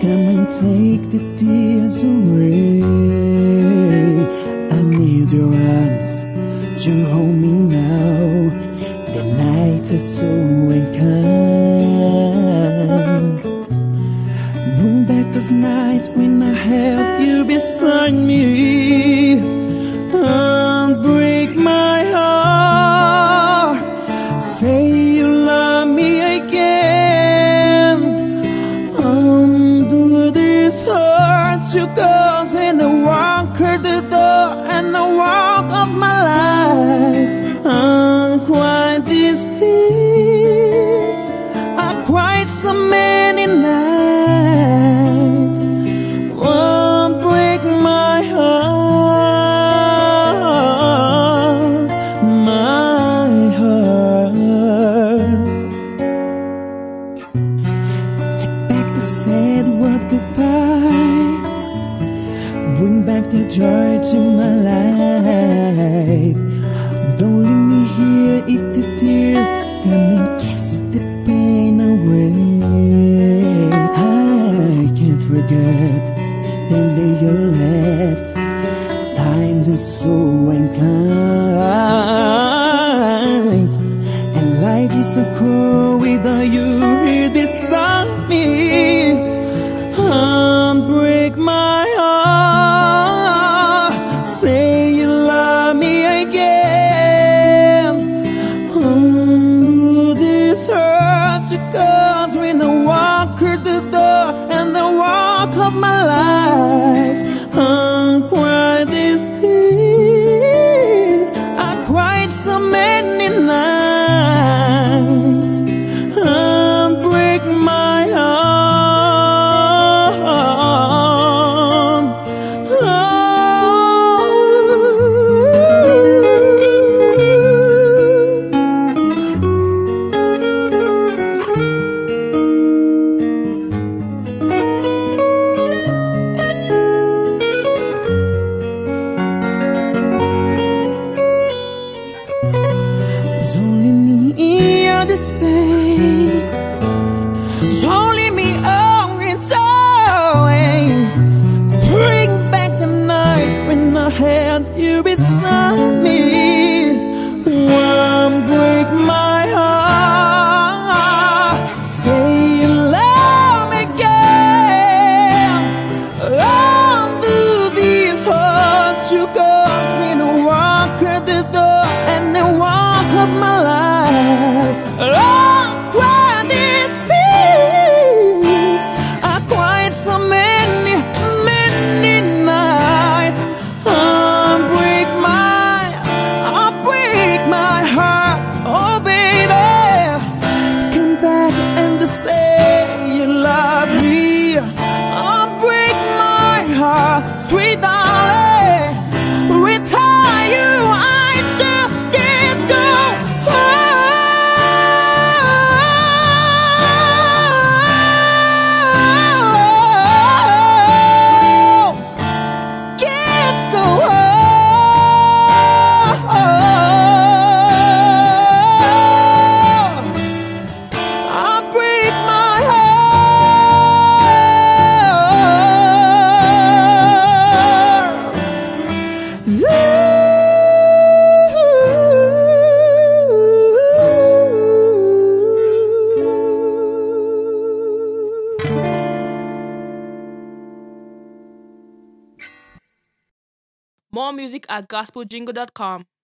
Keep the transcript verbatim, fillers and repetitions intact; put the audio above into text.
Come and take the tears away. I need your arms to hold me now. The night is so unkind. Bring back those nights when I held you beside me. And break my heart. Say you love me again. Undo this hurt you cause, and I walk her the door, and I walk of my life. And quiet these tears, I cried so many nights. Won't break my heart, my heart. Take back the sad word goodbye. Bring back the joy to my life. Don't leave me here if the tears come and kiss the pain away. I can't forget the day you left. Time is so unkind, and life is so cruel without you here beside me. Unbreak my heart. Say you love me again. Undo this hurt you cause when I walk her the door, and the walk of my life. Unquiet these tears, I cried so many nights. Unbreak my heart. Oh. Don't leave me in your despair. Don't leave me on its own. Bring back the nights when I had you beside me. One break my heart. Say you love me again. Undo these hurts you cause, and walk at the door, and the walk of my life. Oh, cry these tears. I cried so many, many nights. I break my, I break my heart. Oh, baby, come back and say you love me. I break my heart, sweet darling. Retire you, I just can't go. Can't go. I break my More music at gospel jingle dot com.